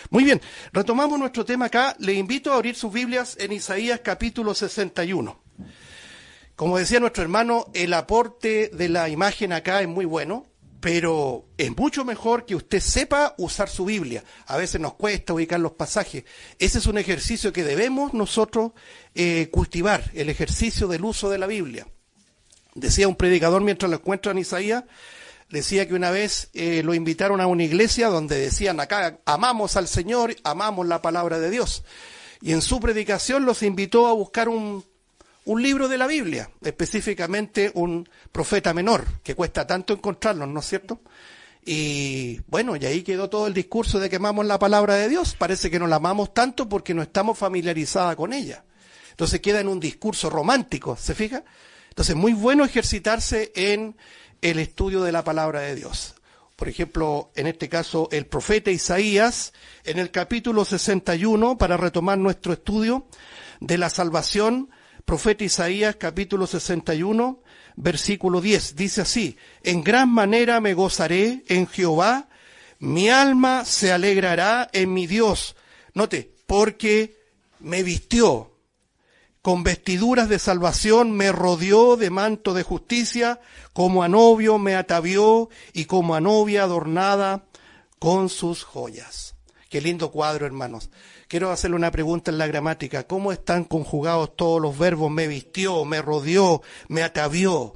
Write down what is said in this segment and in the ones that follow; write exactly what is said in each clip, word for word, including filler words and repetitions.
Muy bien, retomamos nuestro tema acá. Les invito a abrir sus Biblias en Isaías capítulo sesenta y uno. Como decía nuestro hermano, el aporte de la imagen acá es muy bueno, pero es mucho mejor que usted sepa usar su Biblia. A veces nos cuesta ubicar los pasajes. Ese es un ejercicio que debemos nosotros eh, cultivar, el ejercicio del uso de la Biblia. Decía un predicador mientras lo encuentra en Isaías, decía que una vez eh, lo invitaron a una iglesia donde decían acá, amamos al Señor, amamos la palabra de Dios. Y en su predicación los invitó a buscar un, un libro de la Biblia, específicamente un profeta menor, que cuesta tanto encontrarlos, ¿no es cierto? Y bueno, y ahí quedó todo el discurso de que amamos la palabra de Dios. Parece que no la amamos tanto porque no estamos familiarizados con ella. Entonces queda en un discurso romántico, ¿se fija? Entonces muy bueno ejercitarse en el estudio de la palabra de Dios. Por ejemplo, en este caso, el profeta Isaías, en el capítulo sesenta y uno, para retomar nuestro estudio de la salvación, profeta Isaías, capítulo sesenta y uno, versículo diez, dice así: en gran manera me gozaré en Jehová, mi alma se alegrará en mi Dios. Note, porque me vistió con vestiduras de salvación, me rodeó de manto de justicia, como a novio me atavió y como a novia adornada con sus joyas. Qué lindo cuadro, hermanos. Quiero hacerle una pregunta en la gramática. ¿Cómo están conjugados todos los verbos? Me vistió, me rodeó, me atavió.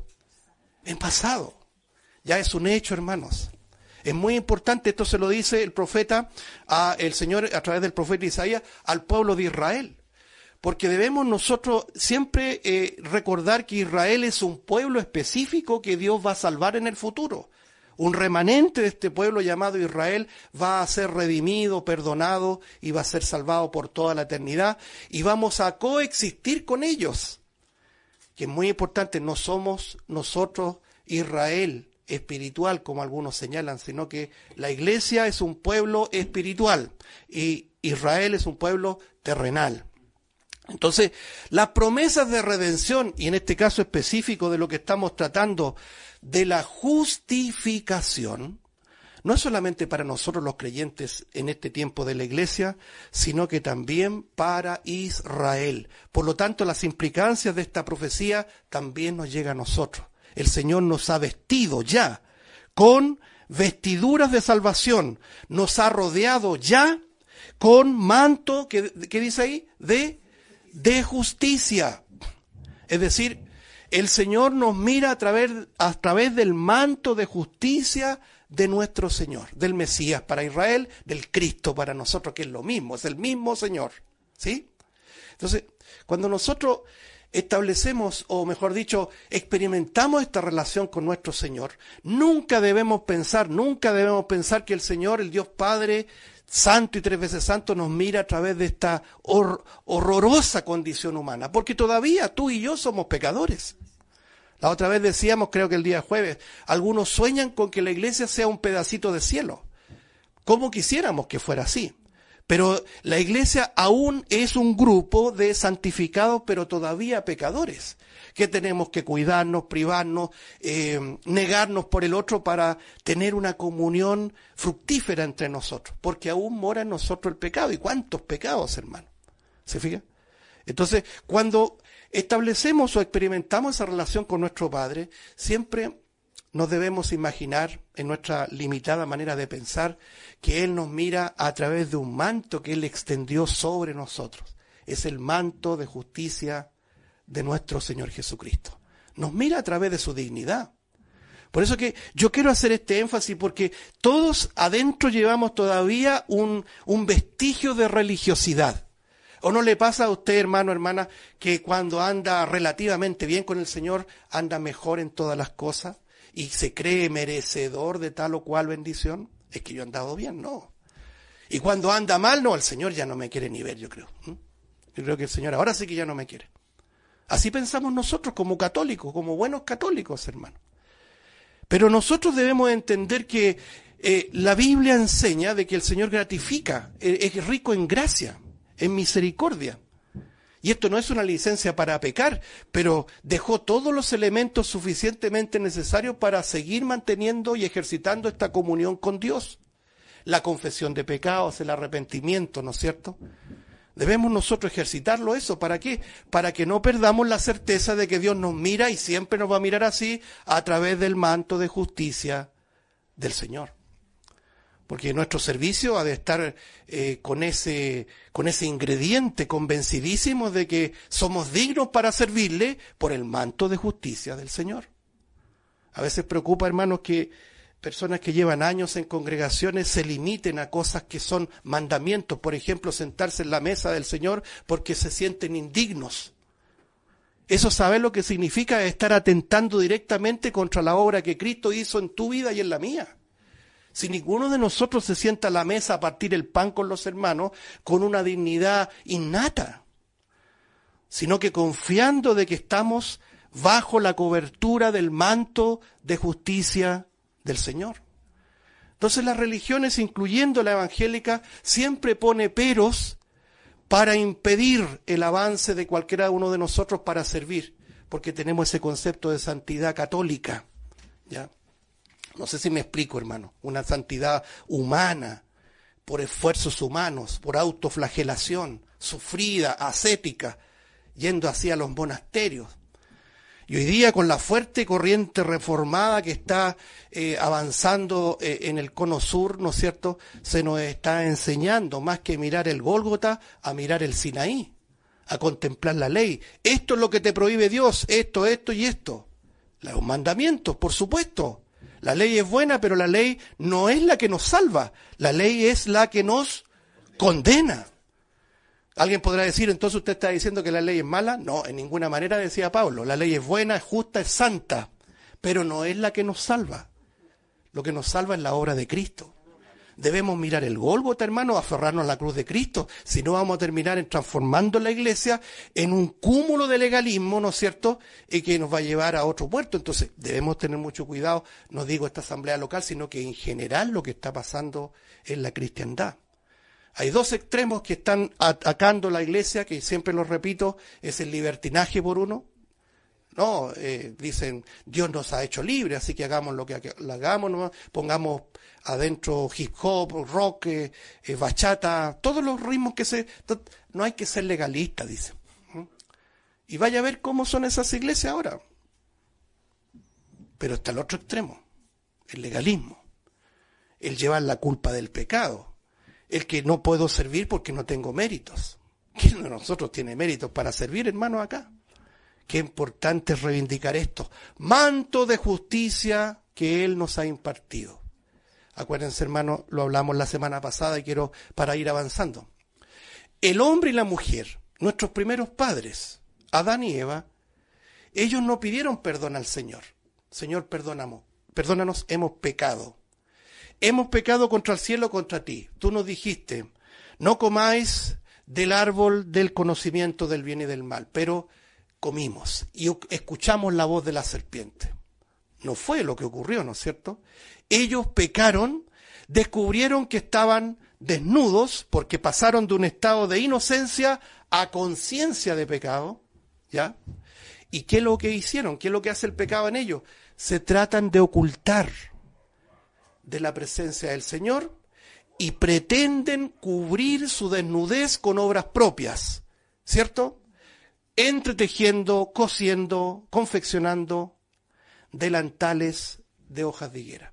En pasado. Ya es un hecho, hermanos. Es muy importante, esto se lo dice el profeta, a el Señor a través del profeta Isaías, al pueblo de Israel. Porque debemos nosotros siempre eh, recordar que Israel es un pueblo específico que Dios va a salvar en el futuro. Un remanente de este pueblo llamado Israel va a ser redimido, perdonado y va a ser salvado por toda la eternidad. Y vamos a coexistir con ellos. Que es muy importante, no somos nosotros Israel espiritual como algunos señalan, sino que la iglesia es un pueblo espiritual y Israel es un pueblo terrenal. Entonces, las promesas de redención, y en este caso específico de lo que estamos tratando, de la justificación, no es solamente para nosotros los creyentes en este tiempo de la iglesia, sino que también para Israel. Por lo tanto, las implicancias de esta profecía también nos llegan a nosotros. El Señor nos ha vestido ya con vestiduras de salvación, nos ha rodeado ya con manto, ¿qué, qué dice ahí? De de justicia. Es decir, el Señor nos mira a través, a través del manto de justicia de nuestro Señor, del Mesías para Israel, del Cristo para nosotros, que es lo mismo, es el mismo Señor. ¿Sí? Entonces, cuando nosotros establecemos, o mejor dicho, experimentamos esta relación con nuestro Señor, nunca debemos pensar, nunca debemos pensar que el Señor, el Dios Padre, santo y tres veces santo, nos mira a través de esta hor- horrorosa condición humana, porque todavía tú y yo somos pecadores. La otra vez decíamos, creo que el día jueves, algunos sueñan con que la iglesia sea un pedacito de cielo. ¿Cómo quisiéramos que fuera así? Pero la iglesia aún es un grupo de santificados, pero todavía pecadores, que tenemos que cuidarnos, privarnos, eh, negarnos por el otro para tener una comunión fructífera entre nosotros, porque aún mora en nosotros el pecado. ¿Y cuántos pecados, hermano? ¿Se fija? Entonces, cuando establecemos o experimentamos esa relación con nuestro Padre, siempre nos debemos imaginar, en nuestra limitada manera de pensar, que Él nos mira a través de un manto que Él extendió sobre nosotros. Es el manto de justicia de nuestro Señor Jesucristo. Nos mira a través de su dignidad. Por eso que yo quiero hacer este énfasis, porque todos adentro llevamos todavía un, un vestigio de religiosidad. ¿O no le pasa a usted, hermano, hermana, que cuando anda relativamente bien con el Señor, anda mejor en todas las cosas y se cree merecedor de tal o cual bendición? Es que yo he andado bien, no. Y cuando anda mal, no, el Señor ya no me quiere ni ver, yo creo. Yo creo que el Señor ahora sí que ya no me quiere. Así pensamos nosotros como católicos, como buenos católicos, hermano. Pero nosotros debemos entender que eh, la Biblia enseña de que el Señor gratifica, eh, es rico en gracia, en misericordia. Y esto no es una licencia para pecar, pero dejó todos los elementos suficientemente necesarios para seguir manteniendo y ejercitando esta comunión con Dios. la confesión de pecados, el arrepentimiento, ¿no es cierto? Debemos nosotros ejercitarlo eso. ¿Para qué? Para que no perdamos la certeza de que Dios nos mira y siempre nos va a mirar así a través del manto de justicia del Señor. Porque nuestro servicio ha de estar eh, con ese, con ese ingrediente, convencidísimos de que somos dignos para servirle por el manto de justicia del Señor. A veces preocupa, hermanos, que personas que llevan años en congregaciones se limiten a cosas que son mandamientos, por ejemplo, sentarse en la mesa del Señor porque se sienten indignos. Eso, ¿sabes lo que significa? Estar atentando directamente contra la obra que Cristo hizo en tu vida y en la mía. Si ninguno de nosotros se sienta a la mesa a partir el pan con los hermanos con una dignidad innata, sino que confiando de que estamos bajo la cobertura del manto de justicia del Señor. Entonces las religiones, incluyendo la evangélica, siempre pone peros para impedir el avance de cualquiera uno de nosotros para servir, porque tenemos ese concepto de santidad católica, ¿ya? No sé si me explico, hermano. Una santidad humana, por esfuerzos humanos, por autoflagelación, sufrida, ascética, yendo hacia los monasterios. Y hoy día, con la fuerte corriente reformada que está eh, avanzando eh, en el cono sur, ¿no es cierto?, se nos está enseñando, más que mirar el Gólgota, a mirar el Sinaí, a contemplar la ley. Esto es lo que te prohíbe Dios, esto, esto y esto. Los mandamientos, por supuesto. La ley es buena, pero la ley no es la que nos salva. La ley es la que nos condena. Alguien podrá decir, entonces usted está diciendo que la ley es mala. No, en ninguna manera, decía Pablo. La ley es buena, es justa, es santa, pero no es la que nos salva. Lo que nos salva es la obra de Cristo. Debemos mirar el Gólgota, hermano, aferrarnos a la cruz de Cristo. Si no, vamos a terminar en transformando la iglesia en un cúmulo de legalismo, ¿no es cierto?, y que nos va a llevar a otro puerto. Entonces, debemos tener mucho cuidado, no digo esta asamblea local, sino que en general lo que está pasando en la cristiandad. Hay dos extremos que están atacando la iglesia, que siempre lo repito, es el libertinaje por uno. No, eh, dicen, Dios nos ha hecho libres, así que hagamos lo que, que lo hagamos, ¿no? Pongamos adentro hip hop, rock, eh, eh, bachata, todos los ritmos que se... No hay que ser legalista, dicen. ¿Mm? Y vaya a ver cómo son esas iglesias ahora. Pero está el otro extremo, el legalismo, el llevar la culpa del pecado, el que no puedo servir porque no tengo méritos. ¿Quién de nosotros tiene méritos para servir, hermanos, acá? Qué importante es reivindicar esto. Manto de justicia que Él nos ha impartido. Acuérdense, hermanos, lo hablamos la semana pasada y quiero para ir avanzando. El hombre y la mujer, nuestros primeros padres, Adán y Eva, ellos no pidieron perdón al Señor. Señor, perdónanos, perdónanos, hemos pecado. Hemos pecado contra el cielo, contra ti. Tú nos dijiste, no comáis del árbol del conocimiento del bien y del mal, pero comimos y escuchamos la voz de la serpiente. No fue lo que ocurrió, ¿no es cierto? Ellos pecaron, descubrieron que estaban desnudos porque pasaron de un estado de inocencia a conciencia de pecado, ¿ya? ¿Y qué es lo que hicieron? ¿Qué es lo que hace el pecado en ellos? Se tratan de ocultar de la presencia del Señor y pretenden cubrir su desnudez con obras propias, ¿cierto? Entretejiendo, cosiendo, confeccionando delantales de hojas de higuera.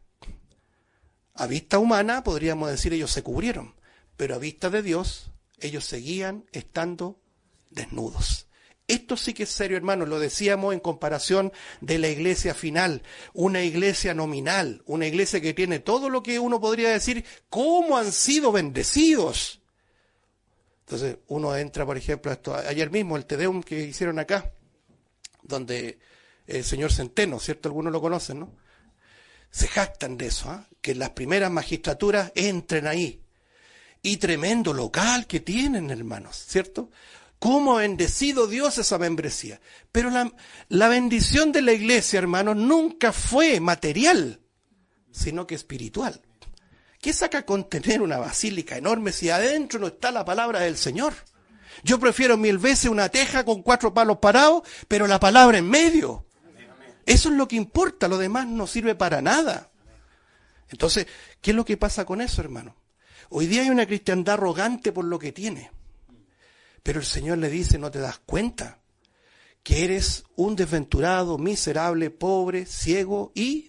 A vista humana, podríamos decir, ellos se cubrieron, pero a vista de Dios, ellos seguían estando desnudos. Esto sí que es serio, hermanos, lo decíamos en comparación de la iglesia final, una iglesia nominal, una iglesia que tiene todo lo que uno podría decir, cómo han sido bendecidos. Entonces uno entra, por ejemplo, a esto, ayer mismo el Te Deum que hicieron acá, donde el señor Centeno, ¿cierto? Algunos lo conocen, ¿no? Se jactan de eso, ¿eh? Que las primeras magistraturas entren ahí. Y tremendo local que tienen, hermanos, ¿cierto? Cómo ha bendecido Dios esa membresía. Pero la, la bendición de la iglesia, hermanos, nunca fue material, sino que espiritual. ¿Qué saca con tener una basílica enorme si adentro no está la palabra del Señor? Yo prefiero mil veces una teja con cuatro palos parados, pero la palabra en medio. Eso es lo que importa, lo demás no sirve para nada. Entonces, ¿qué es lo que pasa con eso, hermano? Hoy día hay una cristiandad arrogante por lo que tiene. Pero el Señor le dice, ¿no te das cuenta que eres un desventurado, miserable, pobre, ciego y,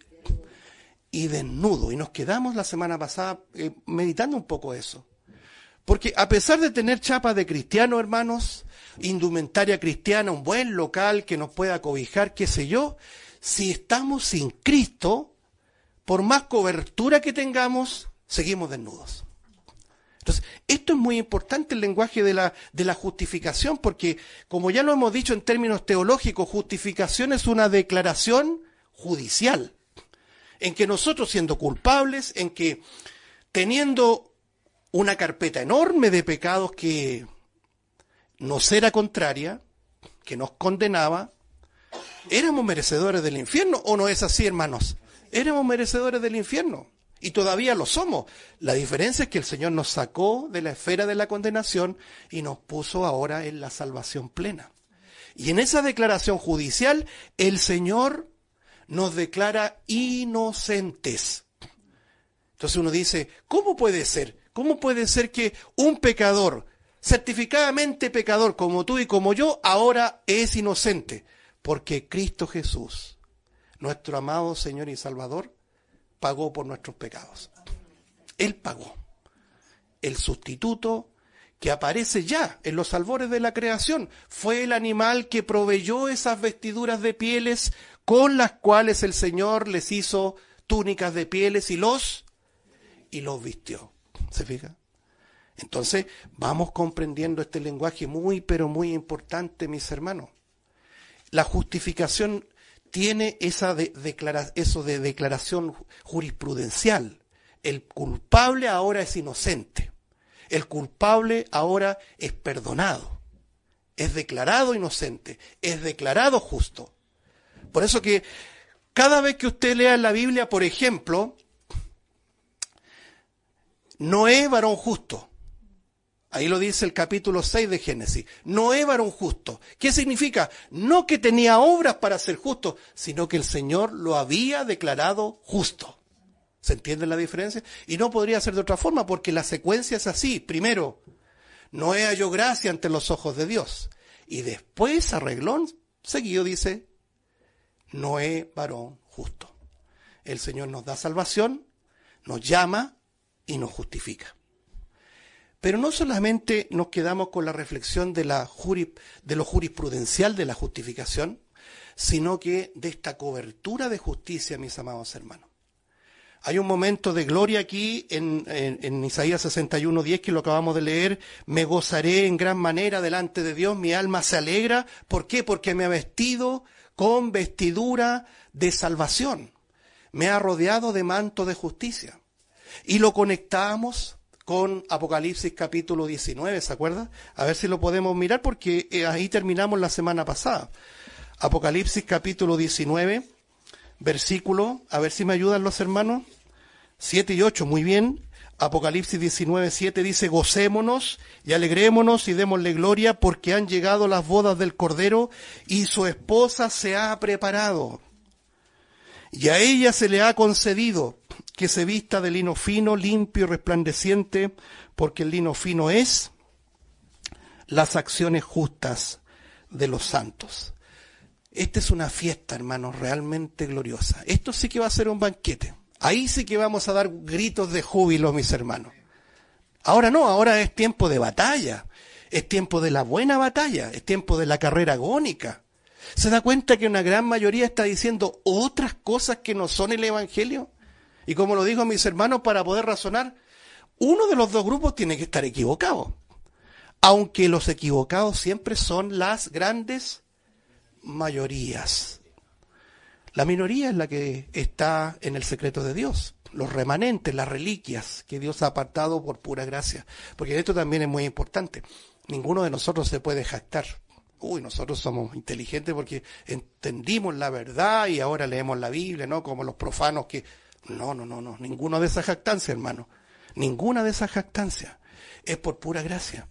y desnudo? Y nos quedamos la semana pasada eh, meditando un poco eso. Porque a pesar de tener chapa de cristiano, hermanos, indumentaria cristiana, un buen local que nos pueda cobijar, qué sé yo, si estamos sin Cristo, por más cobertura que tengamos, seguimos desnudos. Entonces, esto es muy importante, el lenguaje de la, de la justificación, porque como ya lo hemos dicho en términos teológicos, justificación es una declaración judicial, en que nosotros siendo culpables, en que teniendo una carpeta enorme de pecados que nos era contraria, que nos condenaba, éramos merecedores del infierno, ¿o no es así, hermanos? Éramos merecedores del infierno. Y todavía lo somos. La diferencia es que el Señor nos sacó de la esfera de la condenación y nos puso ahora en la salvación plena. Y en esa declaración judicial, el Señor nos declara inocentes. Entonces uno dice, ¿cómo puede ser? ¿Cómo puede ser que un pecador, certificadamente pecador como tú y como yo, ahora es inocente? Porque Cristo Jesús, nuestro amado Señor y Salvador, pagó por nuestros pecados. Él pagó. El sustituto que aparece ya en los albores de la creación fue el animal que proveyó esas vestiduras de pieles con las cuales el Señor les hizo túnicas de pieles y los y los vistió. ¿Se fija? Entonces vamos comprendiendo este lenguaje muy pero muy importante, mis hermanos. La justificación tiene esa de, declara, eso de declaración jurisprudencial. El culpable ahora es inocente. El culpable ahora es perdonado. Es declarado inocente. Es declarado justo. Por eso que cada vez que usted lea en la Biblia, por ejemplo, Noé, varón justo. Ahí lo dice el capítulo seis de Génesis. Noé, varón justo. ¿Qué significa? No que tenía obras para ser justo, sino que el Señor lo había declarado justo. ¿Se entiende la diferencia? Y no podría ser de otra forma, porque la secuencia es así. Primero, Noé halló gracia ante los ojos de Dios. Y después, a reglón seguido, dice, Noé, varón justo. El Señor nos da salvación, nos llama y nos justifica. Pero no solamente nos quedamos con la reflexión de, la juri, de lo jurisprudencial de la justificación, sino que de esta cobertura de justicia, mis amados hermanos. Hay un momento de gloria aquí en, en, en Isaías sesenta y uno, diez, que lo acabamos de leer. Me gozaré en gran manera delante de Dios, mi alma se alegra. ¿Por qué? Porque me ha vestido con vestidura de salvación. Me ha rodeado de manto de justicia. Y lo conectamos con Apocalipsis capítulo diecinueve, ¿se acuerda? A ver si lo podemos mirar, porque ahí terminamos la semana pasada. Apocalipsis capítulo diecinueve, versículo, a ver si me ayudan los hermanos, siete y ocho, muy bien. Apocalipsis diecinueve, siete dice, gocémonos y alegrémonos y démosle gloria, porque han llegado las bodas del Cordero y su esposa se ha preparado. Y a ella se le ha concedido que se vista de lino fino, limpio y resplandeciente, porque el lino fino es las acciones justas de los santos. Esta es una fiesta, hermanos, realmente gloriosa. Esto sí que va a ser un banquete. Ahí sí que vamos a dar gritos de júbilo, mis hermanos. Ahora no, ahora es tiempo de batalla. Es tiempo de la buena batalla. Es tiempo de la carrera agónica. ¿Se da cuenta que una gran mayoría está diciendo otras cosas que no son el Evangelio? Y como lo dijo mis hermanos, para poder razonar, uno de los dos grupos tiene que estar equivocado. Aunque los equivocados siempre son las grandes mayorías. La minoría es la que está en el secreto de Dios. Los remanentes, las reliquias que Dios ha apartado por pura gracia. Porque esto también es muy importante. Ninguno de nosotros se puede jactar. Uy, nosotros somos inteligentes porque entendimos la verdad y ahora leemos la Biblia, ¿no? Como los profanos que... No, no, no, no. Ninguna de esas jactancias, hermano. Ninguna de esas jactancias. Es por pura gracia.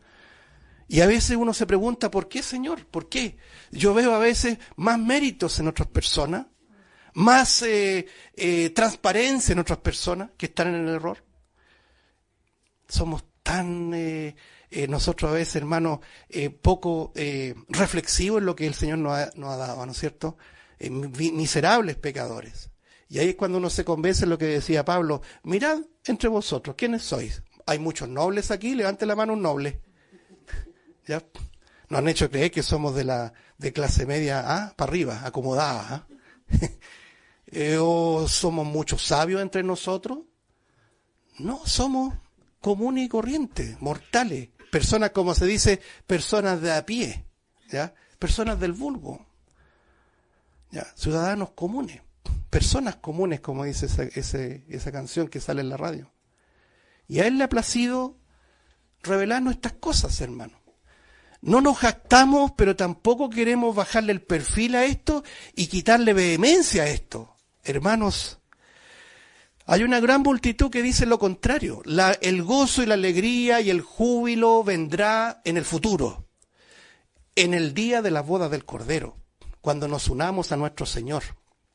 Y a veces uno se pregunta, ¿por qué, Señor? ¿Por qué? Yo veo a veces más méritos en otras personas, más eh, eh, transparencia en otras personas que están en el error. somos tan, eh, eh, nosotros a veces, hermanos, eh, poco eh, reflexivos en lo que el Señor nos ha, nos ha dado, ¿no es cierto? Eh, miserables pecadores. Y ahí es cuando uno se convence en lo que decía Pablo, mirad entre vosotros, ¿quiénes sois? Hay muchos nobles aquí, levante la mano un noble. ¿Ya? Nos han hecho creer que somos de la de clase media ¿ah? para arriba, acomodada. ¿ah? eh, ¿O somos muchos sabios entre nosotros? No, somos comunes y corrientes, mortales. Personas, como se dice, personas de a pie, ¿ya? Personas del vulgo, ¿ya? Ciudadanos comunes, personas comunes, como dice esa, ese, esa canción que sale en la radio. Y a Él le ha placido revelarnos estas cosas, hermano. No nos jactamos, pero tampoco queremos bajarle el perfil a esto y quitarle vehemencia a esto. Hermanos, hay una gran multitud que dice lo contrario. La, el gozo y la alegría y el júbilo vendrá en el futuro, en el día de las bodas del Cordero, cuando nos unamos a nuestro Señor.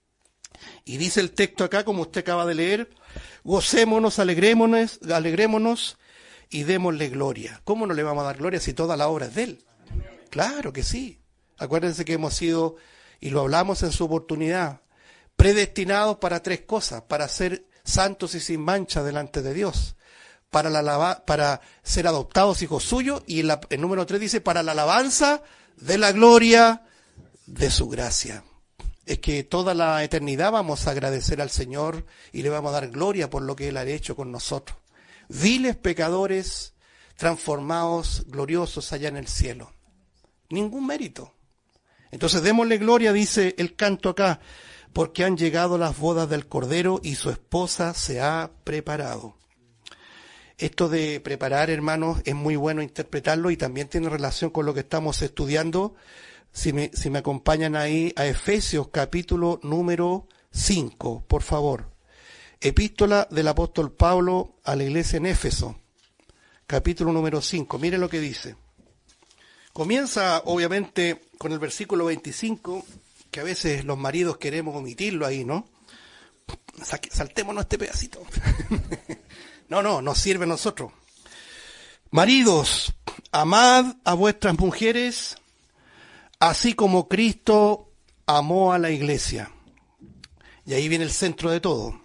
Y dice el texto acá, como usted acaba de leer, gocémonos, alegrémonos, alegrémonos y démosle gloria. ¿Cómo no le vamos a dar gloria si toda la obra es de Él? Claro que sí. Acuérdense que hemos sido, y lo hablamos en su oportunidad, predestinados para tres cosas: para ser santos y sin mancha delante de Dios, para la alaba, para ser adoptados hijos suyos, y la, el número tres dice, para la alabanza de la gloria de su gracia. Es que toda la eternidad vamos a agradecer al Señor y le vamos a dar gloria por lo que Él ha hecho con nosotros. Viles pecadores transformados, gloriosos allá en el cielo. Ningún mérito. Entonces démosle gloria, dice el canto acá, porque han llegado las bodas del Cordero y su esposa se ha preparado. Esto de preparar, hermanos, es muy bueno interpretarlo y también tiene relación con lo que estamos estudiando. Si me, si me acompañan ahí a Efesios capítulo número cinco, por favor. Epístola del apóstol Pablo a la iglesia en Éfeso, capítulo número cinco. Mire lo que dice. Comienza, obviamente, con el versículo veinticinco, que a veces los maridos queremos omitirlo ahí, ¿no? Saltémonos este pedacito. No, no, nos sirve a nosotros. Maridos, amad a vuestras mujeres, así como Cristo amó a la iglesia. Y ahí viene el centro de todo.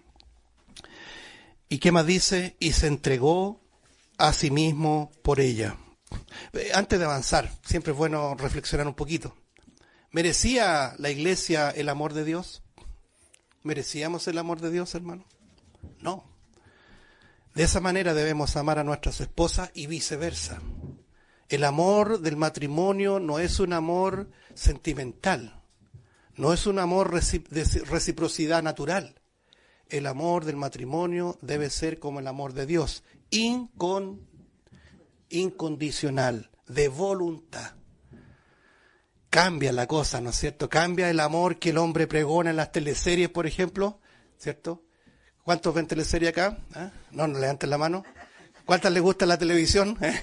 ¿Y qué más dice? Y se entregó a sí mismo por ella. Antes de avanzar, siempre es bueno reflexionar un poquito. ¿Merecía la iglesia el amor de Dios? ¿Merecíamos el amor de Dios, hermano? No. De esa manera debemos amar a nuestras esposas y viceversa. El amor del matrimonio no es un amor sentimental, no es un amor de reciprocidad natural. El amor del matrimonio debe ser como el amor de Dios, incon, incondicional, de voluntad. Cambia la cosa, ¿no es cierto? Cambia el amor que el hombre pregona en las teleseries, por ejemplo, ¿cierto? ¿Cuántos ven teleserie acá? ¿Eh? No, no levanten la mano. ¿Cuántas les gusta la televisión? ¿Eh?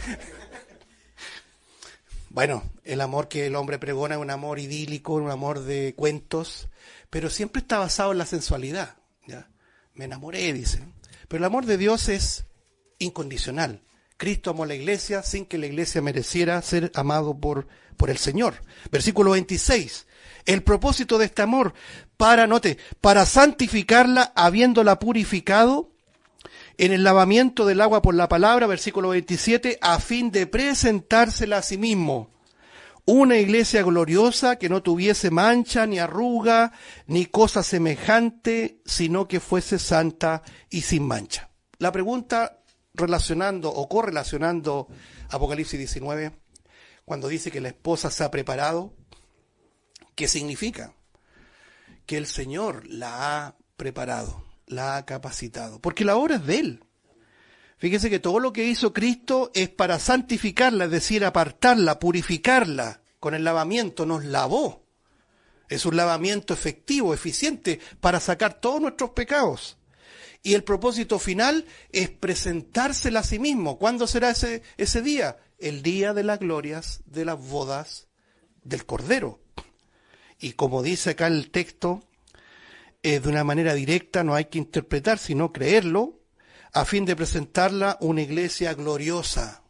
Bueno, el amor que el hombre pregona es un amor idílico, un amor de cuentos, pero siempre está basado en la sensualidad. ¿Ya? Me enamoré, dicen. Pero el amor de Dios es incondicional. Cristo amó a la iglesia sin que la iglesia mereciera ser amado por, por el Señor. Versículo veintiséis. El propósito de este amor, para, note, para santificarla habiéndola purificado en el lavamiento del agua por la palabra, versículo veintisiete, a fin de presentársela a sí mismo. Una iglesia gloriosa que no tuviese mancha, ni arruga, ni cosa semejante, sino que fuese santa y sin mancha. La pregunta relacionando o correlacionando Apocalipsis diecinueve, cuando dice que la esposa se ha preparado, ¿qué significa? Que el Señor la ha preparado, la ha capacitado, porque la obra es de Él. Fíjese que todo lo que hizo Cristo es para santificarla, es decir, apartarla, purificarla. Con el lavamiento nos lavó. Es un lavamiento efectivo, eficiente, para sacar todos nuestros pecados. Y el propósito final es presentársela a sí mismo. ¿Cuándo será ese, ese día? El día de las glorias de las bodas del Cordero. Y como dice acá el texto, eh, de una manera directa, no hay que interpretar, sino creerlo. a fin de presentarla una iglesia gloriosa.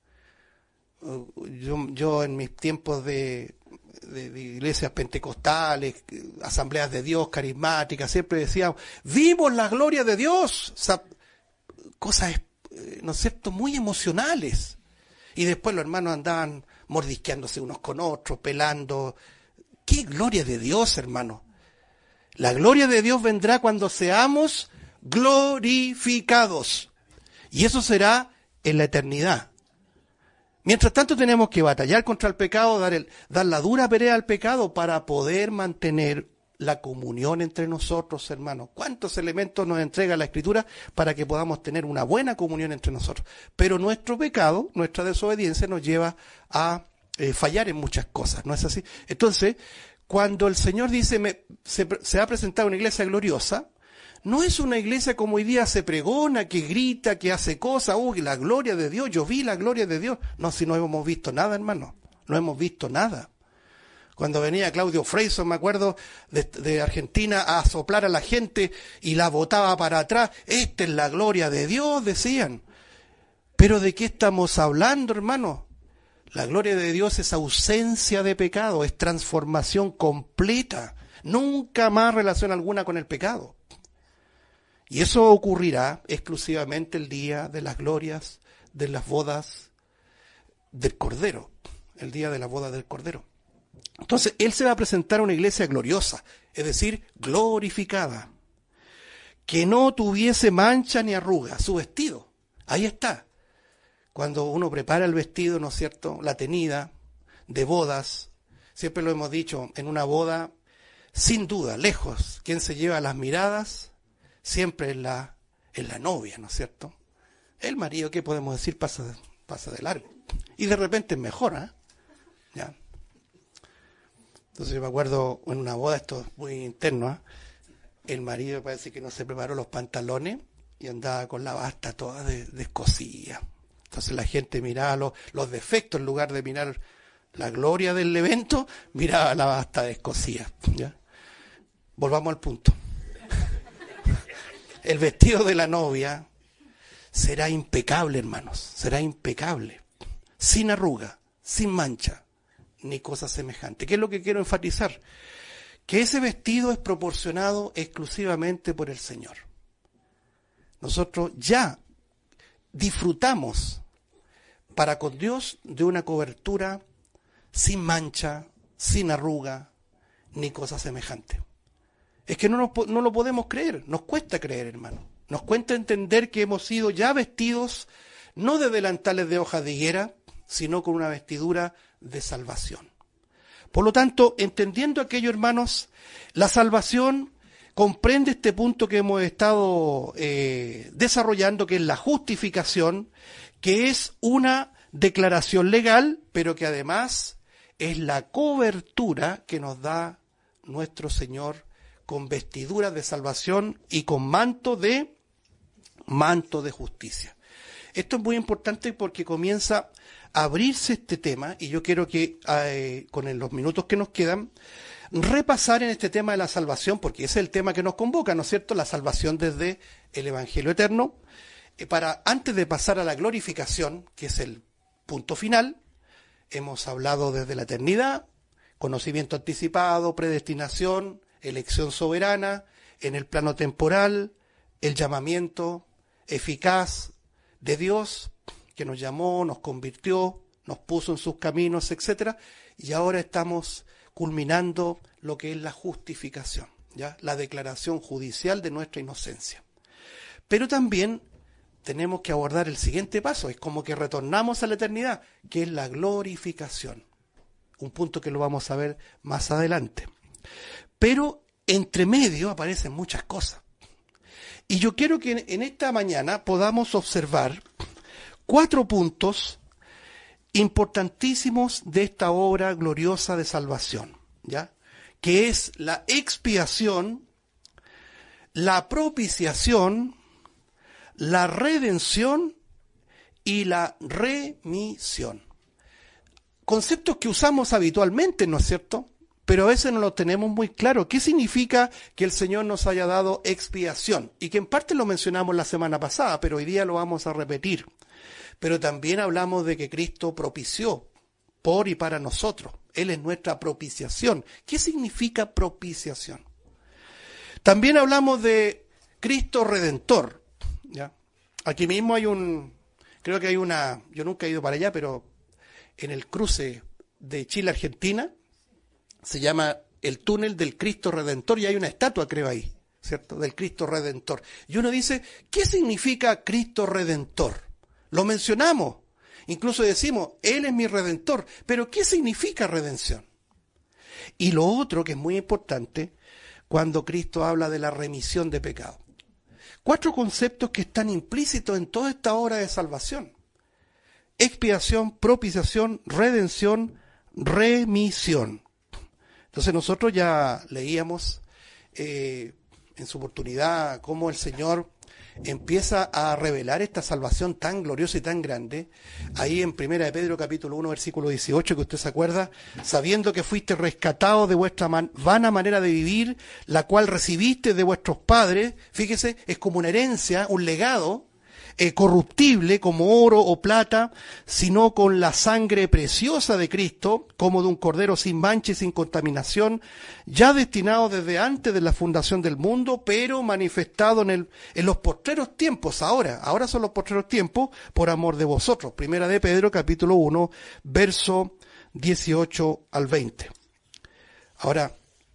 Yo, yo en mis tiempos de, de, de iglesias pentecostales, asambleas de Dios, carismáticas, siempre decía, vimos la gloria de Dios. O sea, cosas, ¿no es cierto?, muy emocionales. Y después los hermanos andaban mordisqueándose unos con otros, pelando. ¡Qué gloria de Dios, hermano! La gloria de Dios vendrá cuando seamos glorificados. Y eso será en la eternidad. Mientras tanto tenemos que batallar contra el pecado, dar, el, dar la dura pelea al pecado para poder mantener la comunión entre nosotros, hermanos. ¿Cuántos elementos nos entrega la Escritura para que podamos tener una buena comunión entre nosotros? Pero nuestro pecado, nuestra desobediencia nos lleva a eh, fallar en muchas cosas, ¿no es así? Entonces, cuando el Señor dice, me, se, se ha presentado una iglesia gloriosa, no es una iglesia como hoy día se pregona, que grita, que hace cosas, oh, la gloria de Dios, yo vi la gloria de Dios. No, si no hemos visto nada, hermano, no hemos visto nada. Cuando venía Claudio Freyson, me acuerdo, de, de Argentina, a soplar a la gente y la botaba para atrás, esta es la gloria de Dios, decían. Pero ¿de qué estamos hablando, hermano? La gloria de Dios es ausencia de pecado, es transformación completa, nunca más relación alguna con el pecado. Y eso ocurrirá exclusivamente el día de las glorias, de las bodas del Cordero, el día de la boda del Cordero. Entonces, Él se va a presentar a una iglesia gloriosa, es decir, glorificada, que no tuviese mancha ni arruga, su vestido, ahí está. Cuando uno prepara el vestido, ¿no es cierto?, la tenida de bodas, siempre lo hemos dicho, en una boda, sin duda, lejos, ¿quién se lleva las miradas? Siempre es la, es la novia, ¿no es cierto? El marido, ¿qué podemos decir? Pasa, pasa de largo. Y de repente es mejor, ¿eh? ¿Ya? Entonces yo me acuerdo en una boda, esto es muy interno, ¿eh? El marido parece que no se preparó los pantalones y andaba con la basta toda descosida. Entonces la gente miraba los, los defectos en lugar de mirar la gloria del evento, miraba la basta descosida. ¿Ya? Volvamos al punto. El vestido de la novia será impecable, hermanos, será impecable, sin arruga, sin mancha, ni cosa semejante. ¿Qué es lo que quiero enfatizar? Que ese vestido es proporcionado exclusivamente por el Señor. Nosotros ya disfrutamos para con Dios de una cobertura sin mancha, sin arruga, ni cosa semejante. Es que no, nos, no lo podemos creer, nos cuesta creer, hermano. Nos cuesta entender que hemos sido ya vestidos, no de delantales de hojas de higuera, sino con una vestidura de salvación. Por lo tanto, entendiendo aquello, hermanos, la salvación comprende este punto que hemos estado eh, desarrollando, que es la justificación, que es una declaración legal, pero que además es la cobertura que nos da nuestro Señor con vestiduras de salvación y con manto de manto de justicia. Esto es muy importante porque comienza a abrirse este tema, y yo quiero que eh, con los minutos que nos quedan, repasar en este tema de la salvación, porque ese es el tema que nos convoca, ¿no es cierto?, la salvación desde el Evangelio eterno, eh, para antes de pasar a la glorificación, que es el punto final. Hemos hablado desde la eternidad, conocimiento anticipado, predestinación, elección soberana, en el plano temporal, el llamamiento eficaz de Dios, que nos llamó, nos convirtió, nos puso en sus caminos, etcétera, y ahora estamos culminando lo que es la justificación, ¿ya? La declaración judicial de nuestra inocencia. Pero también tenemos que abordar el siguiente paso, es como que retornamos a la eternidad, que es la glorificación, un punto que lo vamos a ver más adelante. Pero entre medio aparecen muchas cosas. Y yo quiero que en esta mañana podamos observar cuatro puntos importantísimos de esta obra gloriosa de salvación, ¿ya? Que es la expiación, la propiciación, la redención y la remisión. Conceptos que usamos habitualmente, ¿no es cierto?, pero a veces no lo tenemos muy claro. ¿Qué significa que el Señor nos haya dado expiación? Y que en parte lo mencionamos la semana pasada, pero hoy día lo vamos a repetir. Pero también hablamos de que Cristo propició por y para nosotros. Él es nuestra propiciación. ¿Qué significa propiciación? También hablamos de Cristo Redentor. ¿Ya? Aquí mismo hay un, creo que hay una, yo nunca he ido para allá, pero en el cruce de Chile-Argentina, se llama el túnel del Cristo Redentor y hay una estatua, creo, ahí, ¿cierto? Del Cristo Redentor. Y uno dice, ¿qué significa Cristo Redentor? Lo mencionamos, incluso decimos, Él es mi Redentor, pero ¿qué significa redención? Y lo otro que es muy importante, cuando Cristo habla de la remisión de pecados. Cuatro conceptos que están implícitos en toda esta obra de salvación. Expiación, propiciación, redención, remisión. Entonces nosotros ya leíamos eh, en su oportunidad cómo el Señor empieza a revelar esta salvación tan gloriosa y tan grande, ahí en Primera de Pedro capítulo uno versículo dieciocho, que usted se acuerda, sabiendo que fuiste rescatados de vuestra man- vana manera de vivir, la cual recibiste de vuestros padres, fíjese, es como una herencia, un legado, Eh, corruptible como oro o plata, sino con la sangre preciosa de Cristo, como de un cordero sin mancha y sin contaminación, ya destinado desde antes de la fundación del mundo, pero manifestado en, el, en los postreros tiempos, ahora, ahora son los postreros tiempos, por amor de vosotros. Primera de Pedro, capítulo uno, verso dieciocho al veinte. Ahora,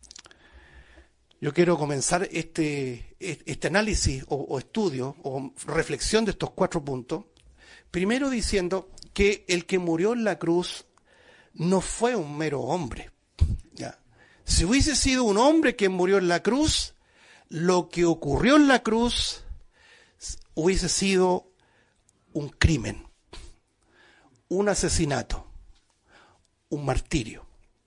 yo quiero comenzar este, este análisis o, o estudio o reflexión de estos cuatro puntos, primero diciendo que el que murió en la cruz no fue un mero hombre. ¿Ya? Si hubiese sido un hombre quien murió en la cruz, lo que ocurrió en la cruz hubiese sido un crimen, un asesinato, un martirio.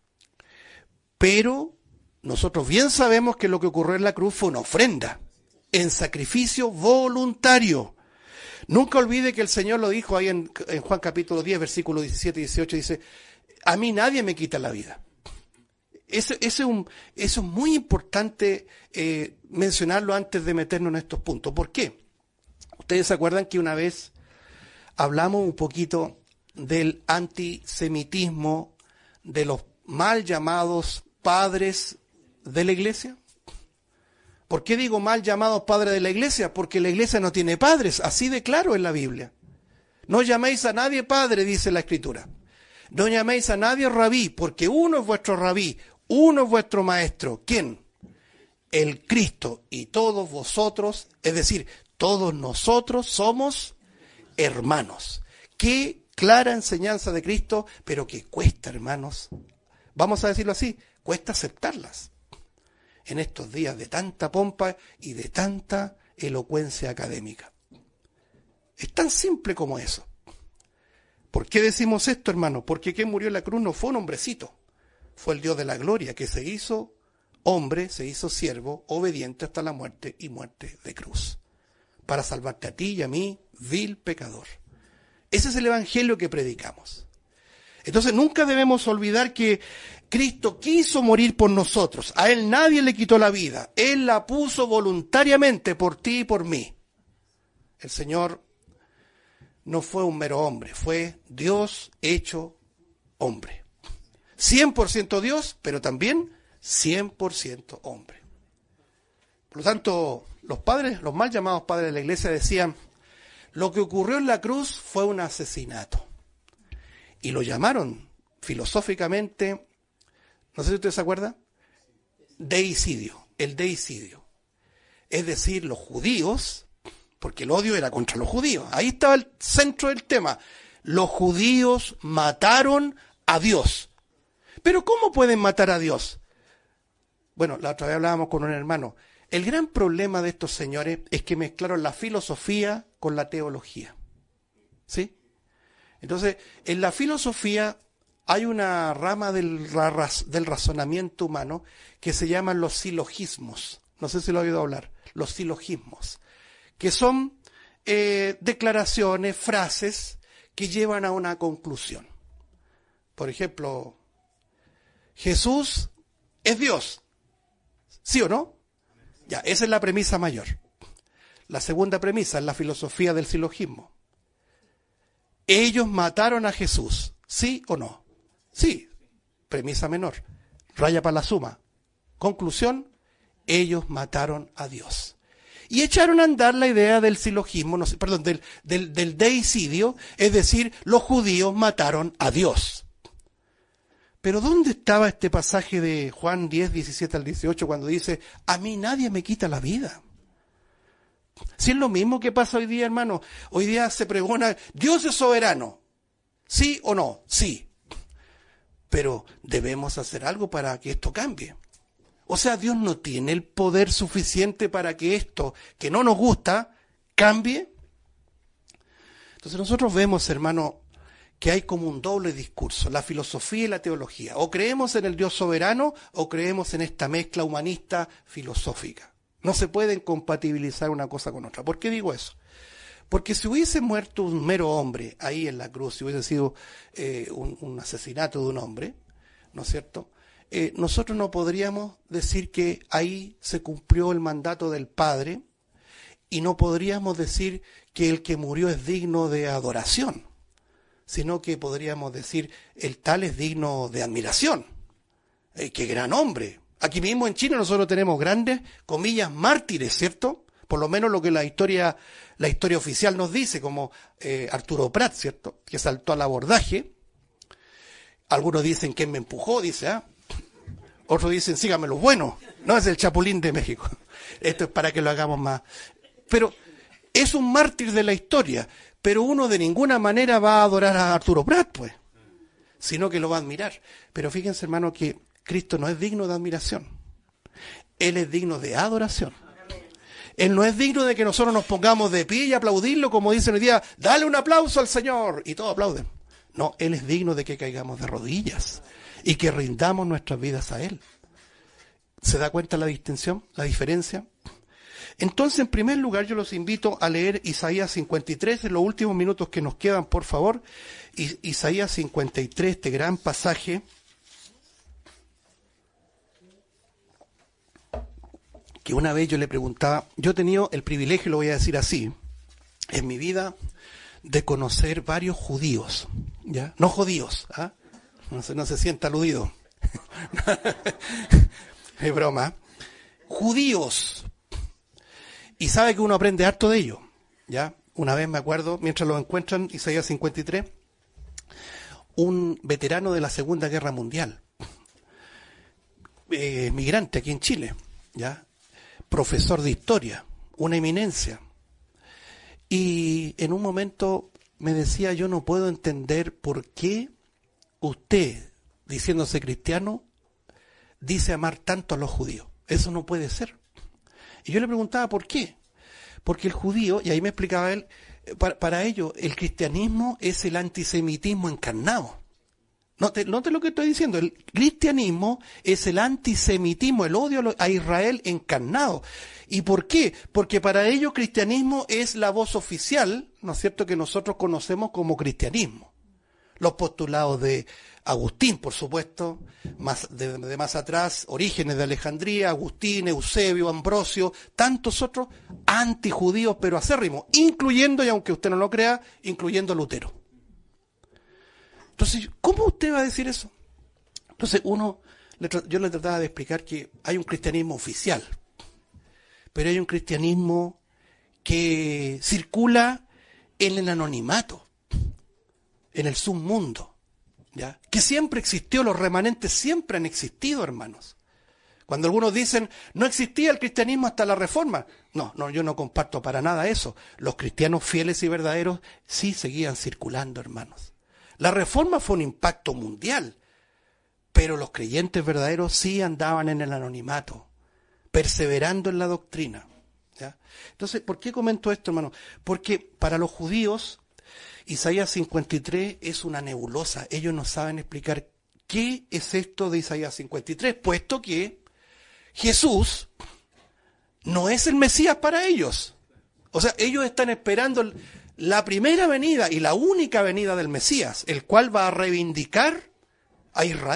Pero nosotros bien sabemos que lo que ocurrió en la cruz fue una ofrenda, en sacrificio voluntario. Nunca olvide que el Señor lo dijo ahí en, en Juan capítulo diez, versículos diecisiete y dieciocho, dice, a mí nadie me quita la vida. Eso, eso, es, un, eso es muy importante eh, mencionarlo antes de meternos en estos puntos. ¿Por qué? Ustedes se acuerdan que una vez hablamos un poquito del antisemitismo, de los mal llamados padres de la iglesia. ¿Por qué digo mal llamados padres de la iglesia? Porque la iglesia no tiene padres, así de claro en la Biblia. No llaméis a nadie padre, dice la Escritura. No llaméis a nadie rabí, porque uno es vuestro rabí, uno es vuestro maestro. ¿Quién? El Cristo. Y todos vosotros, es decir, todos nosotros somos hermanos. Qué clara enseñanza de Cristo, pero que cuesta, hermanos. Vamos a decirlo así, cuesta aceptarlas en estos días de tanta pompa y de tanta elocuencia académica. Es tan simple como eso. ¿Por qué decimos esto, hermano? Porque quien murió en la cruz no fue un hombrecito, fue el Dios de la gloria que se hizo hombre, se hizo siervo, obediente hasta la muerte y muerte de cruz, para salvarte a ti y a mí, vil pecador. Ese es el evangelio que predicamos. Entonces nunca debemos olvidar que Cristo quiso morir por nosotros. A Él nadie le quitó la vida. Él la puso voluntariamente por ti y por mí. El Señor no fue un mero hombre, fue Dios hecho hombre. cien por ciento Dios, pero también cien por ciento hombre. Por lo tanto, los padres, los mal llamados padres de la iglesia decían, lo que ocurrió en la cruz fue un asesinato. Y lo llamaron filosóficamente, no sé si usted se acuerda, deicidio, el deicidio. Es decir, los judíos, porque el odio era contra los judíos, ahí estaba el centro del tema. Los judíos mataron a Dios. Pero ¿cómo pueden matar a Dios? Bueno, la otra vez hablábamos con un hermano. El gran problema de estos señores es que mezclaron la filosofía con la teología. ¿Sí? Entonces, en la filosofía hay una rama del, del razonamiento humano que se llaman los silogismos. No sé si lo he oído hablar. Los silogismos. Que son eh, declaraciones, frases que llevan a una conclusión. Por ejemplo, Jesús es Dios. ¿Sí o no? Ya, esa es la premisa mayor. La segunda premisa es la filosofía del silogismo. Ellos mataron a Jesús, ¿sí o no? Sí. Premisa menor. Raya para la suma. Conclusión, ellos mataron a Dios. Y echaron a andar la idea del silogismo, no sé, perdón, del, del, del deicidio, es decir, los judíos mataron a Dios. Pero ¿dónde estaba este pasaje de Juan diez, diecisiete al dieciocho cuando dice, a mí nadie me quita la vida? Si es lo mismo que pasa hoy día, hermano. Hoy día se pregona, Dios es soberano. ¿Sí o no? Sí. Pero debemos hacer algo para que esto cambie. O sea, Dios no tiene el poder suficiente para que esto, que no nos gusta, cambie. Entonces nosotros vemos, hermano, que hay como un doble discurso, la filosofía y la teología. O creemos en el Dios soberano o creemos en esta mezcla humanista filosófica. No se pueden compatibilizar una cosa con otra. ¿Por qué digo eso? Porque si hubiese muerto un mero hombre ahí en la cruz, si hubiese sido eh, un, un asesinato de un hombre, ¿no es cierto?, Eh, nosotros no podríamos decir que ahí se cumplió el mandato del Padre y no podríamos decir que el que murió es digno de adoración, sino que podríamos decir el tal es digno de admiración. Eh, ¡Qué gran hombre! Aquí mismo en Chile nosotros tenemos grandes, comillas, mártires, ¿cierto? Por lo menos lo que la historia, la historia oficial nos dice, como eh, Arturo Prat, ¿cierto?, que saltó al abordaje. Algunos dicen que me empujó, dice, ah. Otros dicen, sígame los buenos. No, es el Chapulín de México. Esto es para que lo hagamos más. Pero es un mártir de la historia. Pero uno de ninguna manera va a adorar a Arturo Prat, pues. Sino que lo va a admirar. Pero fíjense, hermano, que Cristo no es digno de admiración. Él es digno de adoración. Él no es digno de que nosotros nos pongamos de pie y aplaudirlo, como dicen hoy día, dale un aplauso al Señor. Y todos aplauden. No, Él es digno de que caigamos de rodillas y que rindamos nuestras vidas a Él. ¿Se da cuenta la distinción, la diferencia? Entonces, en primer lugar, yo los invito a leer Isaías cincuenta y tres, en los últimos minutos que nos quedan, por favor. Isaías cincuenta y tres, este gran pasaje, que una vez yo le preguntaba, yo he tenido el privilegio, lo voy a decir así, en mi vida, de conocer varios judíos, ¿ya? No judíos, ¿ah? No se, no se sienta aludido. Es broma. Judíos. Y sabe que uno aprende harto de ellos, ¿ya? Una vez me acuerdo, mientras lo encuentran, Isaías cincuenta y tres, un veterano de la Segunda Guerra Mundial, eh, migrante aquí en Chile, ¿ya? Profesor de historia, una eminencia. Y en un momento me decía, yo no puedo entender por qué usted, diciéndose cristiano, dice amar tanto a los judíos. Eso no puede ser. Y yo le preguntaba por qué. Porque el judío, y ahí me explicaba él, para, para ellos el cristianismo es el antisemitismo encarnado. Note, note lo que estoy diciendo, el cristianismo es el antisemitismo, el odio a Israel encarnado. ¿Y por qué? Porque para ellos cristianismo es la voz oficial, ¿no es cierto?, que nosotros conocemos como cristianismo. Los postulados de Agustín, por supuesto, más de, de más atrás, Orígenes de Alejandría, Agustín, Eusebio, Ambrosio, tantos otros antijudíos pero acérrimos, incluyendo, y aunque usted no lo crea, incluyendo a Lutero. Entonces, ¿cómo usted va a decir eso? Entonces, uno, yo le trataba de explicar que hay un cristianismo oficial, pero hay un cristianismo que circula en el anonimato, en el submundo, ¿ya? Que siempre existió, los remanentes siempre han existido, hermanos. Cuando algunos dicen, no existía el cristianismo hasta la Reforma, no, no, yo no comparto para nada eso. Los cristianos fieles y verdaderos sí seguían circulando, hermanos. La Reforma fue un impacto mundial, pero los creyentes verdaderos sí andaban en el anonimato, perseverando en la doctrina, ¿ya? Entonces, ¿por qué comento esto, hermano? Porque para los judíos, Isaías cincuenta y tres es una nebulosa. Ellos no saben explicar qué es esto de Isaías cincuenta y tres, puesto que Jesús no es el Mesías para ellos. O sea, ellos están esperando la primera venida y la única venida del Mesías, el cual va a reivindicar a Israel.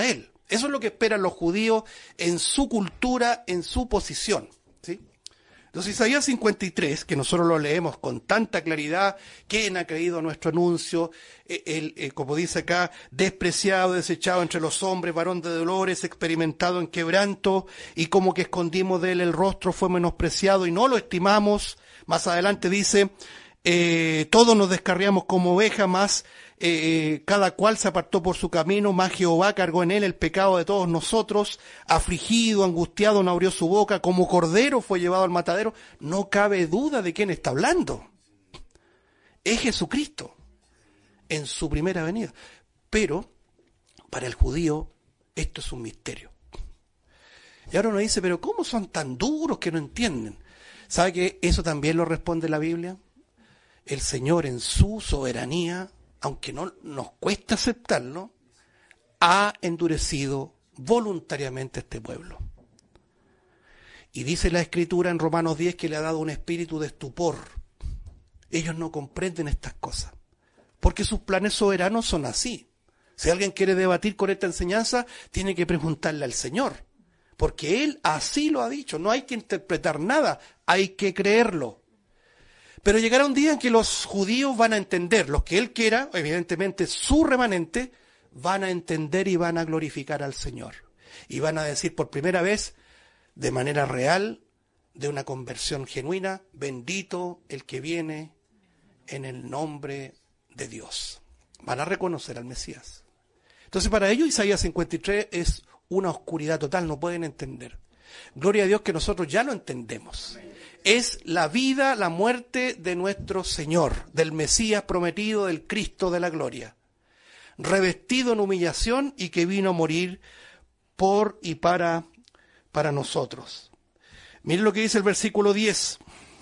Eso es lo que esperan los judíos en su cultura, en su posición, ¿sí? Entonces Isaías cincuenta y tres, que nosotros lo leemos con tanta claridad, ¿quién ha creído nuestro anuncio? El, el, el, como dice acá, despreciado, desechado entre los hombres, varón de dolores, experimentado en quebranto, y como que escondimos de él el rostro, fue menospreciado y no lo estimamos. Más adelante dice, eh, todos nos descarriamos como ovejas, más eh, cada cual se apartó por su camino, más Jehová cargó en él el pecado de todos nosotros, afligido, angustiado, no abrió su boca, como cordero fue llevado al matadero. No cabe duda de quién está hablando. Es Jesucristo en su primera venida. Pero para el judío esto es un misterio. Y ahora uno dice, pero ¿cómo son tan duros que no entienden? ¿Sabe que eso también lo responde la Biblia? El Señor en su soberanía, aunque no nos cuesta aceptarlo, ha endurecido voluntariamente a este pueblo. Y dice la Escritura en Romanos diez que le ha dado un espíritu de estupor. Ellos no comprenden estas cosas, porque sus planes soberanos son así. Si alguien quiere debatir con esta enseñanza, tiene que preguntarle al Señor, porque Él así lo ha dicho. No hay que interpretar nada, hay que creerlo. Pero llegará un día en que los judíos van a entender, los que Él quiera, evidentemente su remanente, van a entender y van a glorificar al Señor. Y van a decir por primera vez, de manera real, de una conversión genuina, bendito el que viene en el nombre de Dios. Van a reconocer al Mesías. Entonces para ellos Isaías cincuenta y tres es una oscuridad total, no pueden entender. Gloria a Dios que nosotros ya lo entendemos. Es la vida, la muerte de nuestro Señor, del Mesías prometido, del Cristo de la gloria, revestido en humillación y que vino a morir por y para, para nosotros. Miren lo que dice el versículo diez.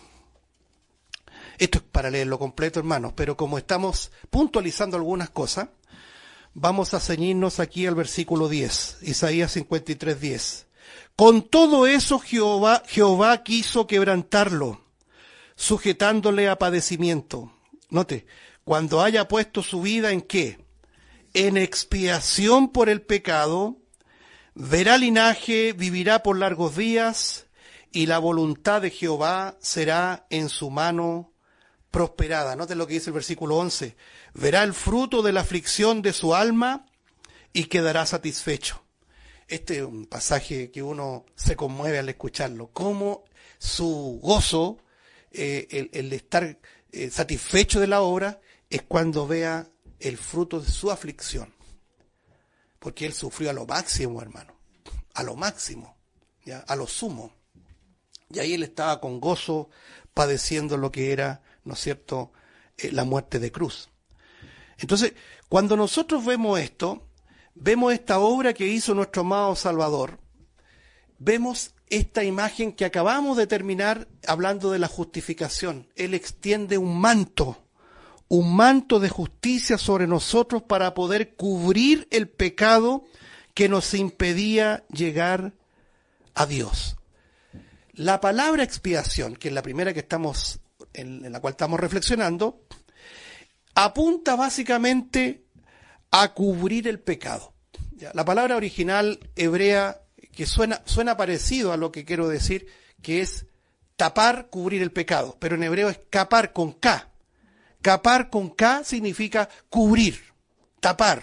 Esto es para leerlo completo, hermanos, pero como estamos puntualizando algunas cosas, vamos a ceñirnos aquí al versículo diez, Isaías cincuenta y tres, diez. Con todo eso Jehová, Jehová quiso quebrantarlo, sujetándole a padecimiento. Note, cuando haya puesto su vida en ¿qué? En expiación por el pecado, verá linaje, vivirá por largos días, y la voluntad de Jehová será en su mano prosperada. Note lo que dice el versículo once. Verá el fruto de la aflicción de su alma y quedará satisfecho. Este es un pasaje que uno se conmueve al escucharlo. Cómo su gozo, eh, el, el estar eh, satisfecho de la obra, es cuando vea el fruto de su aflicción. Porque él sufrió a lo máximo, hermano. A lo máximo. ¿Ya? A lo sumo. Y ahí él estaba con gozo padeciendo lo que era, ¿no es cierto?, eh, la muerte de cruz. Entonces, cuando nosotros vemos esto, vemos esta obra que hizo nuestro amado Salvador, vemos esta imagen que acabamos de terminar hablando de la justificación. Él extiende un manto, un manto de justicia sobre nosotros para poder cubrir el pecado que nos impedía llegar a Dios. La palabra expiación, que es la primera que estamos, en, en la cual estamos reflexionando, apunta básicamente a cubrir el pecado. ¿Ya? La palabra original hebrea, que suena, suena parecido a lo que quiero decir, que es tapar, cubrir el pecado, pero en hebreo es capar con K. Capar con K significa cubrir, tapar.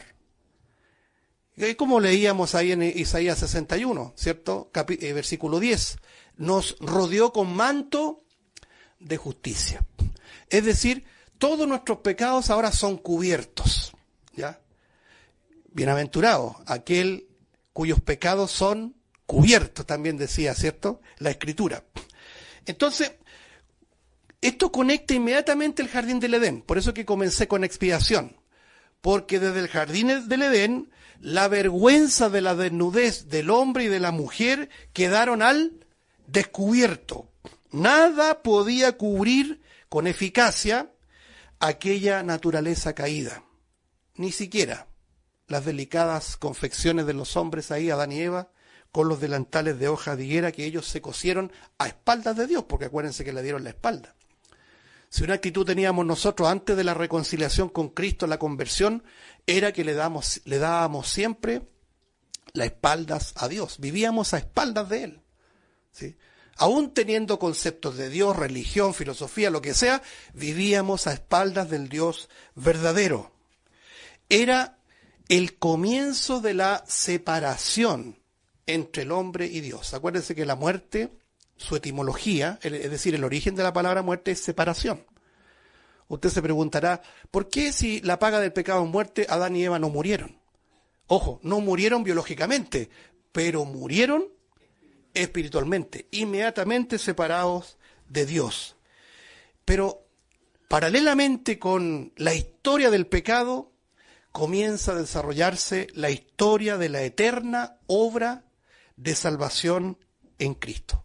Es como leíamos ahí en Isaías sesenta y uno, ¿cierto? Capi- eh, versículo diez. Nos rodeó con manto de justicia. Es decir, todos nuestros pecados ahora son cubiertos, ¿ya? Bienaventurado aquel cuyos pecados son cubiertos, también decía, ¿cierto?, la Escritura. Entonces, esto conecta inmediatamente el jardín del Edén. Por eso que comencé con expiación. Porque desde el jardín del Edén, la vergüenza de la desnudez del hombre y de la mujer quedaron al descubierto. Nada podía cubrir con eficacia aquella naturaleza caída. Ni siquiera las delicadas confecciones de los hombres ahí, Adán y Eva, con los delantales de hoja de higuera que ellos se cosieron a espaldas de Dios, porque acuérdense que le dieron la espalda. Si una actitud teníamos nosotros antes de la reconciliación con Cristo, la conversión, era que le, damos, le dábamos siempre las espaldas a Dios. Vivíamos a espaldas de Él. ¿Sí? Aún teniendo conceptos de Dios, religión, filosofía, lo que sea, vivíamos a espaldas del Dios verdadero. Era el comienzo de la separación entre el hombre y Dios. Acuérdense que la muerte, su etimología, es decir, el origen de la palabra muerte es separación. Usted se preguntará, ¿por qué si la paga del pecado es muerte, Adán y Eva no murieron? Ojo, no murieron biológicamente, pero murieron espiritualmente, inmediatamente separados de Dios. Pero paralelamente con la historia del pecado, comienza a desarrollarse la historia de la eterna obra de salvación en Cristo.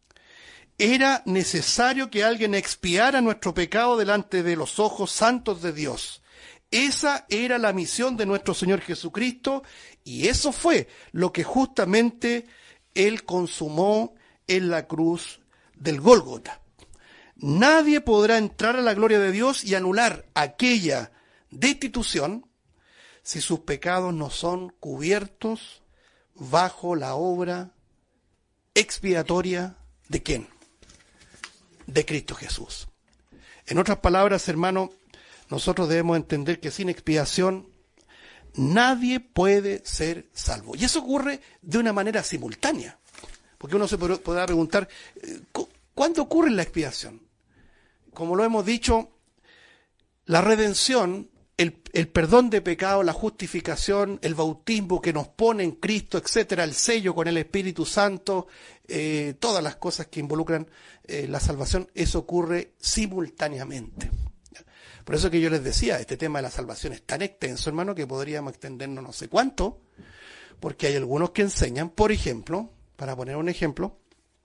Era necesario que alguien expiara nuestro pecado delante de los ojos santos de Dios. Esa era la misión de nuestro Señor Jesucristo, y eso fue lo que justamente Él consumó en la cruz del Gólgota. Nadie podrá entrar a la gloria de Dios y anular aquella destitución si sus pecados no son cubiertos bajo la obra expiatoria de ¿quién? De Cristo Jesús. En otras palabras, hermano, nosotros debemos entender que sin expiación nadie puede ser salvo. Y eso ocurre de una manera simultánea. Porque uno se podrá preguntar, ¿cuándo ocurre la expiación? Como lo hemos dicho, la redención, el, el perdón de pecado, la justificación, el bautismo que nos pone en Cristo, etcétera, el sello con el Espíritu Santo, eh, todas las cosas que involucran eh, la salvación, eso ocurre simultáneamente. Por eso que yo les decía, este tema de la salvación es tan extenso, hermano, que podríamos extendernos no sé cuánto, porque hay algunos que enseñan, por ejemplo, para poner un ejemplo,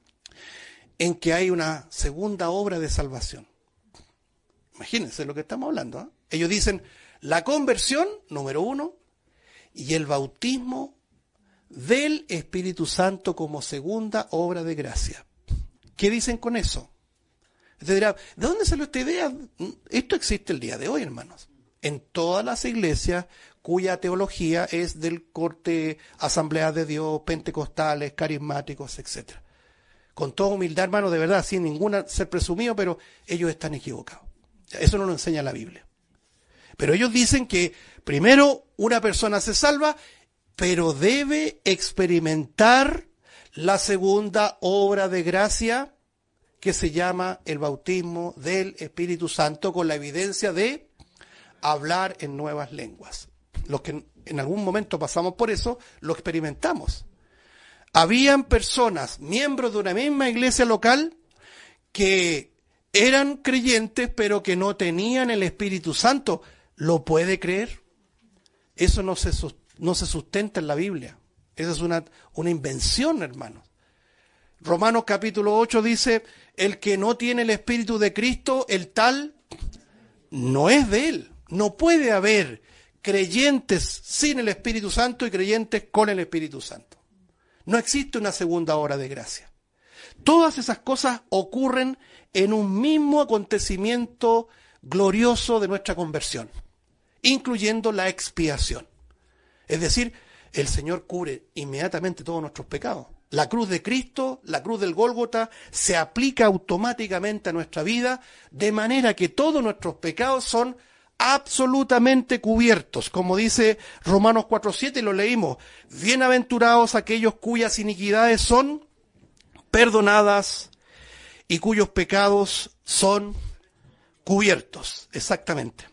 en que hay una segunda obra de salvación. Imagínense lo que estamos hablando, ¿eh? Ellos dicen la conversión, número uno, y el bautismo del Espíritu Santo como segunda obra de gracia. ¿Qué dicen con eso? Usted dirá, ¿de dónde salió esta idea? Esto existe el día de hoy, hermanos. En todas las iglesias cuya teología es del corte Asambleas de Dios, pentecostales, carismáticos, etcétera. Con toda humildad, hermano, de verdad, sin ninguna ser presumido, pero ellos están equivocados. Eso no lo enseña la Biblia. Pero ellos dicen que primero una persona se salva, pero debe experimentar la segunda obra de gracia que se llama el bautismo del Espíritu Santo, con la evidencia de hablar en nuevas lenguas. Los que en algún momento pasamos por eso, lo experimentamos. Habían personas, miembros de una misma iglesia local, que eran creyentes, pero que no tenían el Espíritu Santo. ¿Lo puede creer? Eso no se, no se sustenta en la Biblia. Esa es una, una invención, hermanos. Romanos capítulo ocho dice, el que no tiene el Espíritu de Cristo, el tal no es de él. No puede haber creyentes sin el Espíritu Santo y creyentes con el Espíritu Santo. No existe una segunda obra de gracia. Todas esas cosas ocurren en un mismo acontecimiento glorioso de nuestra conversión, incluyendo la expiación. Es decir, el Señor cubre inmediatamente todos nuestros pecados. La cruz de Cristo, la cruz del Gólgota, se aplica automáticamente a nuestra vida, de manera que todos nuestros pecados son absolutamente cubiertos. Como dice Romanos cuatro siete, y lo leímos, bienaventurados aquellos cuyas iniquidades son perdonadas y cuyos pecados son cubiertos. Exactamente.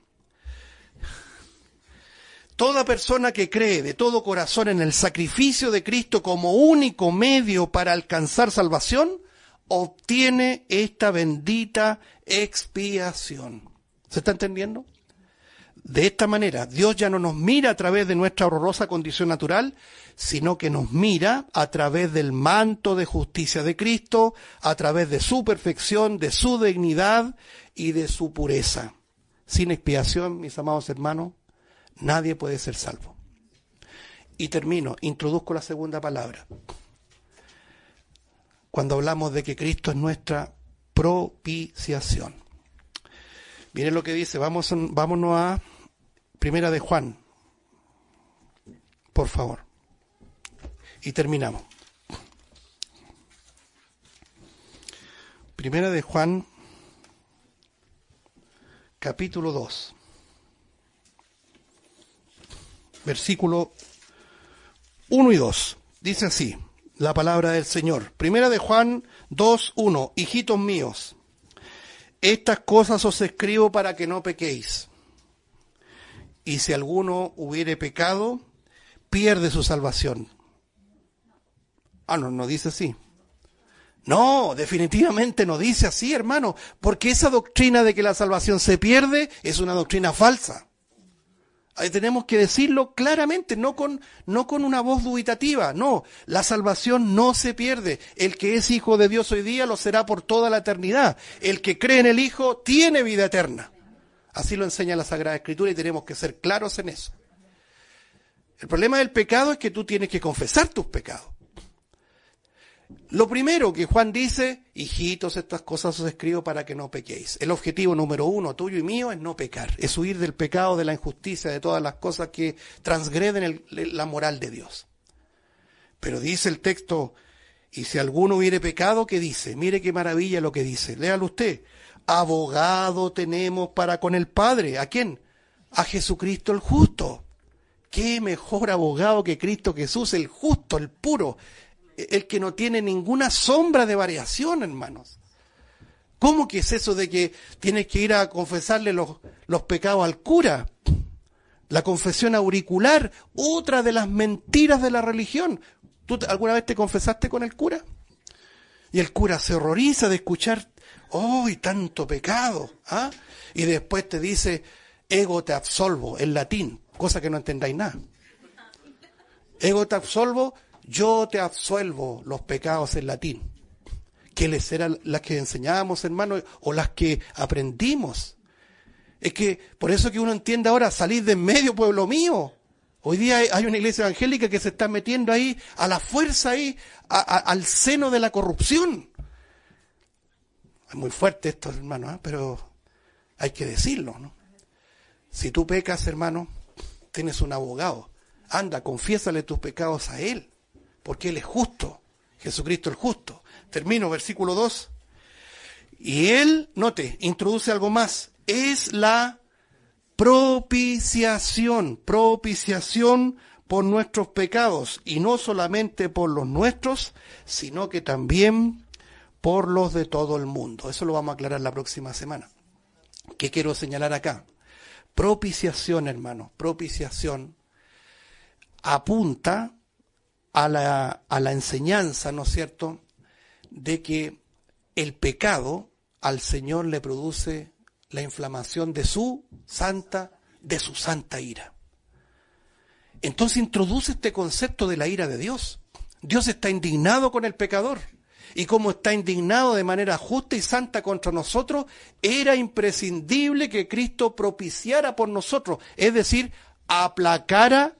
Toda persona que cree de todo corazón en el sacrificio de Cristo como único medio para alcanzar salvación, obtiene esta bendita expiación. ¿Se está entendiendo? De esta manera, Dios ya no nos mira a través de nuestra horrorosa condición natural, sino que nos mira a través del manto de justicia de Cristo, a través de su perfección, de su dignidad y de su pureza. Sin expiación, mis amados hermanos, nadie puede ser salvo. Y termino, introduzco la segunda palabra. Cuando hablamos de que Cristo es nuestra propiciación. Miren lo que dice, vamos, vámonos a Primera de Juan, por favor. y terminamos. Primera de Juan, capítulo dos, versículo uno y dos. Dice así la palabra del Señor. Primera de Juan dos, uno. Hijitos míos, estas cosas os escribo para que no pequéis. Y si alguno hubiere pecado, pierde su salvación. Ah, no, no dice así. No, definitivamente no dice así, hermano, porque esa doctrina de que la salvación se pierde es una doctrina falsa. Ahí tenemos que decirlo claramente, no con, no con una voz dubitativa. No, la salvación no se pierde. El que es hijo de Dios hoy día lo será por toda la eternidad. El que cree en el Hijo tiene vida eterna. Así lo enseña la Sagrada Escritura y tenemos que ser claros en eso. El problema del pecado es que tú tienes que confesar tus pecados. Lo primero que Juan dice, hijitos, estas cosas os escribo para que no pequéis. El objetivo número uno, tuyo y mío, es no pecar, es huir del pecado, de la injusticia, de todas las cosas que transgreden el, la moral de Dios. Pero dice el texto, y si alguno hubiere pecado, ¿qué dice? Mire qué maravilla lo que dice, léalo usted. Abogado tenemos para con el Padre. ¿A quién? A Jesucristo el justo. ¿Qué mejor abogado que Cristo Jesús, el justo, el puro? El que no tiene ninguna sombra de variación, hermanos. ¿Cómo que es eso de que tienes que ir a confesarle los, los pecados al cura? La confesión auricular, otra de las mentiras de la religión. ¿Tú alguna vez te confesaste con el cura? Y el cura se horroriza de escuchar, ¡oh, y tanto pecado! ¿Ah? Y después te dice, ego te absolvo, en latín, cosa que no entendáis nada. Ego te absolvo, yo te absuelvo los pecados en latín. ¿Qué les eran las que enseñábamos, hermanos, o las que aprendimos? Es que, por eso que uno entiende ahora, salid de en medio, pueblo mío. Hoy día hay, hay una iglesia evangélica que se está metiendo ahí, a la fuerza ahí, a, a, al seno de la corrupción. Es muy fuerte esto, hermano, ¿eh? Pero hay que decirlo, ¿no? Si tú pecas, hermano, tienes un abogado. Anda, confiésale tus pecados a él. Porque Él es justo, Jesucristo el justo. Termino, versículo dos. Y Él, note, introduce algo más. Es la propiciación, propiciación por nuestros pecados. Y no solamente por los nuestros, sino que también por los de todo el mundo. Eso lo vamos a aclarar la próxima semana. ¿Qué quiero señalar acá? Propiciación, hermano, propiciación apunta a la, a la enseñanza, ¿no es cierto?, de que el pecado al Señor le produce la inflamación de su santa, de su santa ira. Entonces introduce este concepto de la ira de Dios. Dios está indignado con el pecador. Y como está indignado de manera justa y santa contra nosotros, era imprescindible que Cristo propiciara por nosotros, es decir, aplacara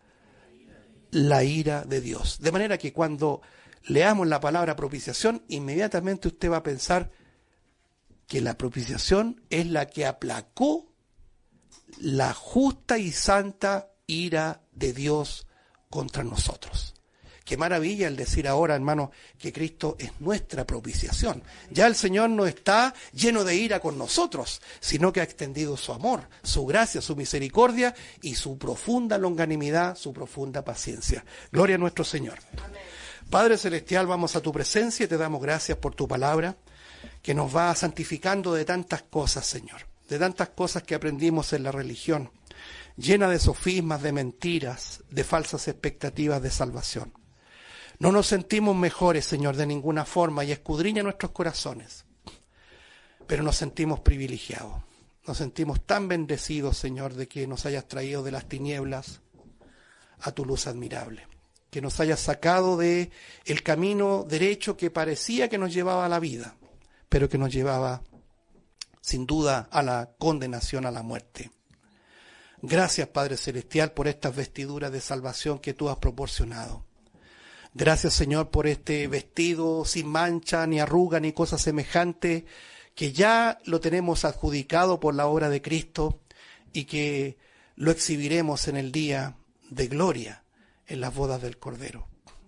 la ira de Dios. De manera que cuando leamos la palabra propiciación, inmediatamente usted va a pensar que la propiciación es la que aplacó la justa y santa ira de Dios contra nosotros. Qué maravilla el decir ahora, hermano, que Cristo es nuestra propiciación. Ya el Señor no está lleno de ira con nosotros, sino que ha extendido su amor, su gracia, su misericordia y su profunda longanimidad, su profunda paciencia. Gloria a nuestro Señor. Amén. Padre Celestial, vamos a tu presencia y te damos gracias por tu palabra, que nos va santificando de tantas cosas, Señor, de tantas cosas que aprendimos en la religión, llena de sofismas, de mentiras, de falsas expectativas de salvación. No nos sentimos mejores, Señor, de ninguna forma, y escudriña nuestros corazones. Pero nos sentimos privilegiados. Nos sentimos tan bendecidos, Señor, de que nos hayas traído de las tinieblas a tu luz admirable. Que nos hayas sacado de el camino derecho que parecía que nos llevaba a la vida, pero que nos llevaba, sin duda, a la condenación, a la muerte. Gracias, Padre Celestial, por estas vestiduras de salvación que tú has proporcionado. Gracias, Señor, por este vestido sin mancha, ni arruga, ni cosa semejante, que ya lo tenemos adjudicado por la obra de Cristo y que lo exhibiremos en el día de gloria en las bodas del Cordero.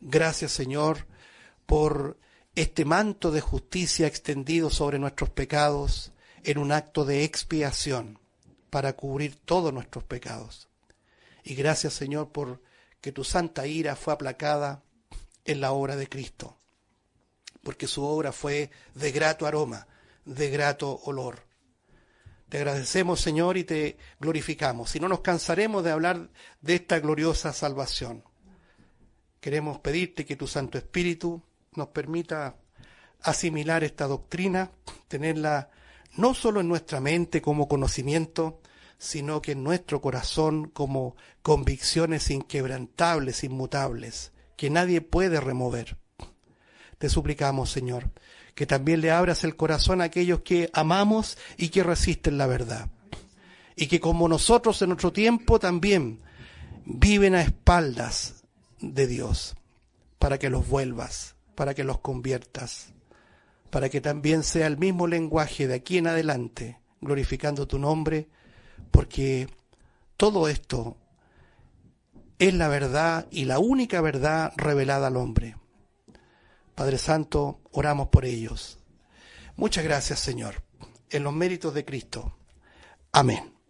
Gracias, Señor, por este manto de justicia extendido sobre nuestros pecados en un acto de expiación para cubrir todos nuestros pecados. Y gracias, Señor, por que tu santa ira fue aplacada en la obra de Cristo, porque su obra fue de grato aroma, de grato olor. Te agradecemos, Señor, y te glorificamos. Y no nos cansaremos de hablar de esta gloriosa salvación. Queremos pedirte que tu Santo Espíritu nos permita asimilar esta doctrina, tenerla no solo en nuestra mente como conocimiento, sino que en nuestro corazón como convicciones inquebrantables, inmutables, que nadie puede remover. Te suplicamos, Señor, que también le abras el corazón a aquellos que amamos y que resisten la verdad. Y que como nosotros en nuestro tiempo también viven a espaldas de Dios, para que los vuelvas, para que los conviertas, para que también sea el mismo lenguaje de aquí en adelante, glorificando tu nombre, porque todo esto es la verdad y la única verdad revelada al hombre. Padre Santo, oramos por ellos. Muchas gracias, Señor, en los méritos de Cristo. Amén.